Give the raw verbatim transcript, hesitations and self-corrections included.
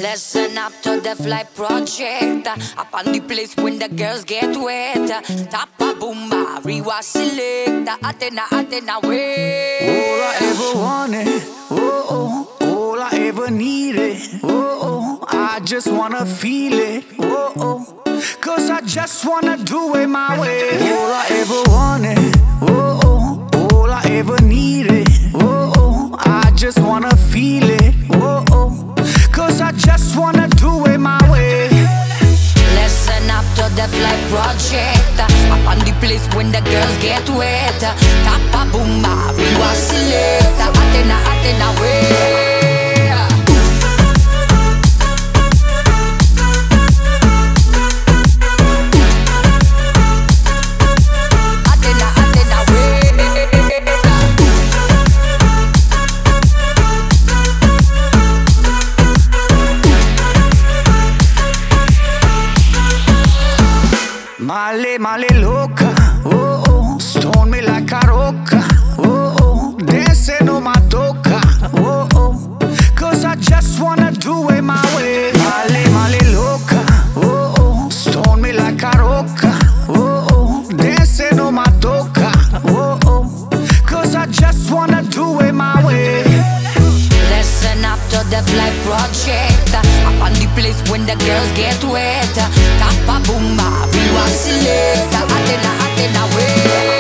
Listen up to the fly project. Up on the place when the girls get wet. Tapa boomba, rewa select. Atena, Atena, way. All I ever wanted, oh oh. All I ever needed, oh oh. I just wanna feel it, oh oh. Cause I just wanna do it my way. All I ever wanted, oh oh. All I ever needed, oh oh. I just wanna feel it, oh oh. Cause I just wanna do it my way. Listen up to the fly project. Up on the place when the girls get wet. Tapa boomba, rewa select. Atena, Atena, way. Male, male loca, oh oh. Stone me like a roca, oh oh. Dancing on my toca, oh oh. Cause I just wanna do it my way. Male, male loca, oh oh. Stone me like a roca, oh oh. Dancing on my toca, oh oh. Cause I just wanna do it my way. Listen up to the fly project. Up on the place when the girls get wet. Tapa boomba, rewa select. Atena, Atena, way.